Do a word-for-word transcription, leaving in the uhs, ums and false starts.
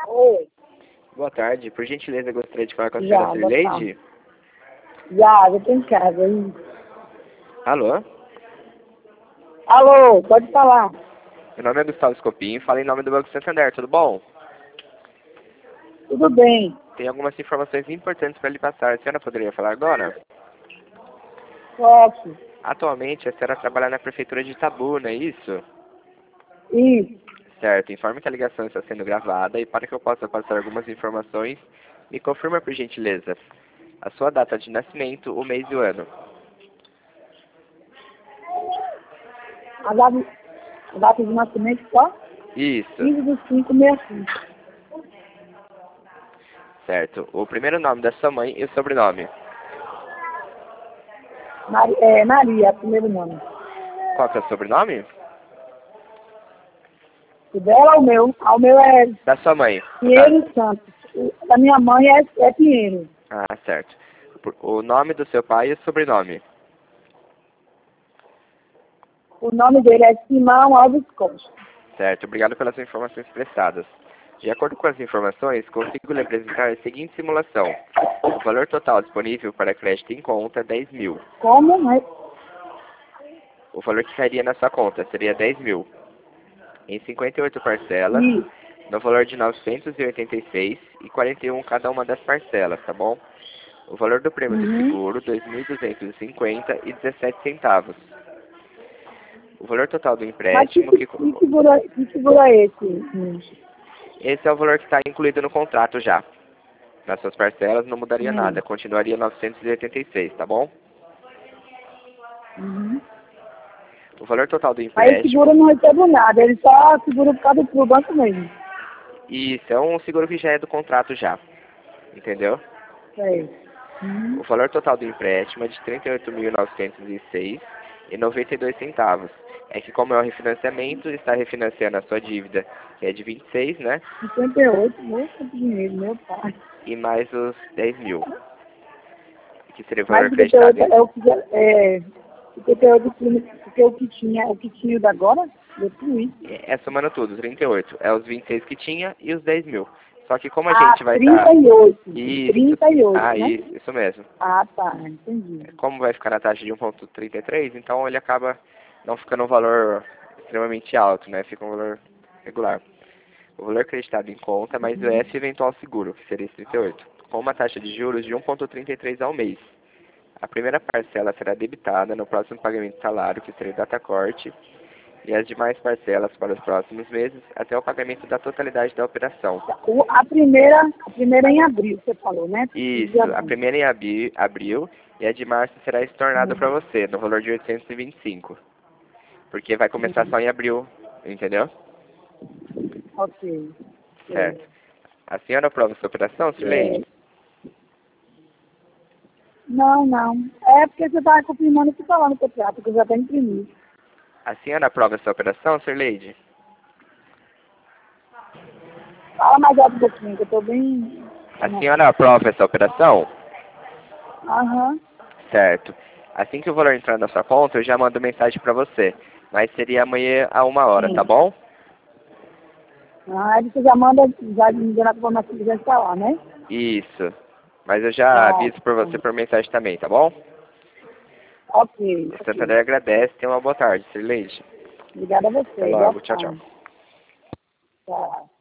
Oi, Boa tarde. Por gentileza, gostaria de falar com a já, senhora boa Cirleide. já, já tô em casa, hein? Alô? Alô, pode falar. Meu nome é Gustavo Scopim, falo em nome do Banco Santander, tudo bom? Tudo bem, Tem algumas informações importantes para lhe passar. A senhora poderia falar agora? posso. Atualmente, a senhora trabalha na Prefeitura de Itabu, não é isso? Isso, Certo. Informe que a ligação está sendo gravada e para que eu possa passar algumas informações, me confirma, por gentileza, a sua data de nascimento, o mês e o ano. a data, a data de nascimento só Isso. quinze de cinco de sessenta e cinco. Certo. O primeiro nome da sua mãe e o sobrenome. Mari, é, Maria, primeiro nome. Qual que é o sobrenome? O dela, o meu. Ah, o meu é Da sua mãe. no caso. Pinheiro Santos. O da minha mãe é, é Pinheiro. Ah, certo. Por- O nome do seu pai e o sobrenome. O nome dele é Simão Alves Costa. Certo. Obrigado pelas informações prestadas. De acordo com as informações, consigo lhe apresentar a seguinte simulação. O valor total disponível para crédito em conta é dez mil. Como? Né? O valor que cairia na sua conta seria dez mil. Em cinquenta e oito parcelas, Isso. no valor de novecentos e oitenta e seis e quarenta e um cada uma das parcelas, tá bom? O valor do prêmio do Uhum. seguro, dois mil duzentos e cinquenta e dezessete centavos. O valor total do Mas que, empréstimo, que, que que, seguro, é- que seguro é esse? Hum. esse é o valor que está incluído no contrato já. Nas suas parcelas não mudaria Hum. nada, continuaria novecentos e oitenta e seis, tá bom? Uhum. O valor total do Aí o empréstimo, seguro não recebe nada, ele só segura por causa do banco mesmo. isso é um seguro que já é do contrato já, entendeu? Sei. Uhum. O valor total do empréstimo é de trinta e oito mil novecentos e seis e noventa e dois centavos. É que como é um refinanciamento, está refinanciando a sua dívida, que é de vinte e seis, né? cinquenta e oito, moça de dinheiro, meu pai. E mais os dez mil, que seria o valor Mas acreditado cinquenta e oito em... é o que é, cinquenta e oito que- porque o que tinha, o que tinha da agora, deu tudo isso. É somando tudo, trinta e oito. É os vinte e seis que tinha e os dez mil. Só que como a Ah, gente vai estar... trinta e oito. Isso. trinta e oito, Ah, né? isso, isso mesmo. Ah, tá, entendi. Como vai ficar na taxa de um vírgula trinta e três, então ele acaba não ficando um valor extremamente alto, né? Fica um valor regular. O valor acreditado em conta, mais o F eventual seguro, que seria esse trinta e oito, com uma taxa de juros de um vírgula trinta e três ao mês. A primeira parcela será debitada no próximo pagamento de salário, que seria data corte, e as demais parcelas para os próximos meses, até o pagamento da totalidade da operação. O- A primeira, a primeira é em abril, você falou, né? Isso, a primeira em abri- abril e a de março será estornada para você, no valor de oitocentos e vinte e cinco. Porque vai começar só em abril, entendeu? Ok. Certo. A senhora aprova essa operação, Sirlene? É. Não, não. É porque você estava confirmando o que está lá no contrato, que eu já até imprimi. A senhora aprova essa operação, Sirleide? Fala mais alto um pouquinho, que eu estou bem... A senhora aprova essa operação? Aham. Certo. Assim que o valor entrar na sua conta, eu já mando mensagem para você. Mas seria amanhã a uma hora, tá Sim. bom? Ah, aí você já manda, já me dando a informação que já está lá, né? Isso. Mas eu já Pronto. aviso por você por mensagem também, tá bom? Ok, O ok. Santander agradece. Tenha uma boa tarde, Sirleide. Obrigada a Até você. Boa logo. Tchau, tchau. tarde. Tchau.